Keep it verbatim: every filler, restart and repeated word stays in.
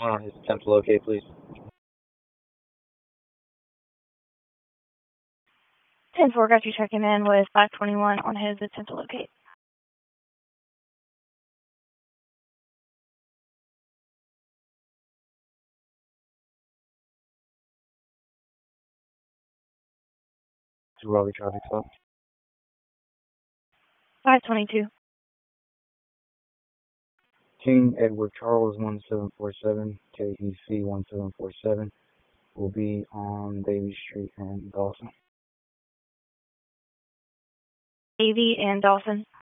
On his attempt to locate, please. ten four, got you checking in with five twenty-one on his attempt to locate. Raleigh traffic stop. five twenty-two. King Edward Charles one seven four seven, K E C one seven four seven, will be on Davy Street in Dawson. Davy and Dawson.